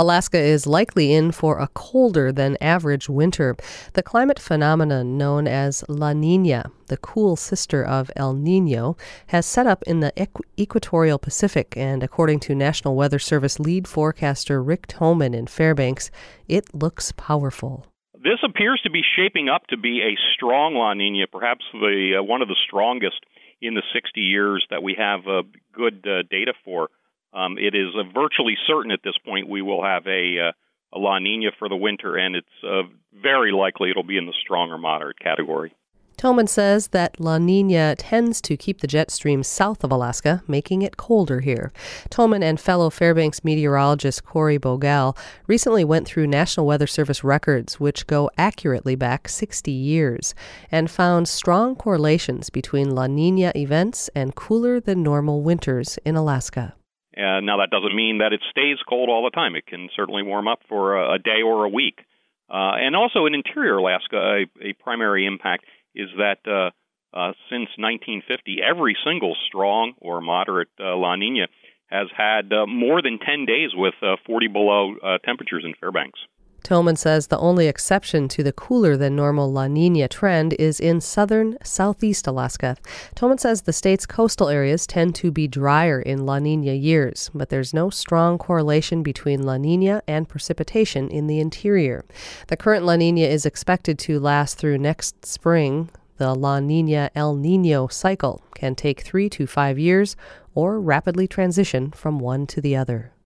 Alaska is likely in for a colder than average winter. The climate phenomenon known as La Niña, the cool sister of El Niño, has set up in the equatorial Pacific, and according to National Weather Service lead forecaster Rick Thoman in Fairbanks, it looks powerful. This appears to be shaping up to be a strong La Niña, perhaps one of the strongest in the 60 years that we have good data for. It is virtually certain at this point we will have a La Niña for the winter, and it's very likely it'll be in the strong or moderate category. Thoman says that La Niña tends to keep the jet stream south of Alaska, making it colder here. Thoman and fellow Fairbanks meteorologist Corey Bogal recently went through National Weather Service records, which go accurately back 60 years, and found strong correlations between La Niña events and cooler than normal winters in Alaska. Now, that doesn't mean that it stays cold all the time. It can certainly warm up for a day or a week. And also in interior Alaska, a primary impact is that since 1950, every single strong or moderate La Niña has had more than 10 days with 40 below temperatures in Fairbanks. Thoman says the only exception to the cooler than normal La Niña trend is in southern southeast Alaska. Thoman says the state's coastal areas tend to be drier in La Niña years, but there's no strong correlation between La Niña and precipitation in the interior. The current La Niña is expected to last through next spring. The La Niña El Niño cycle can take 3 to 5 years or rapidly transition from one to the other.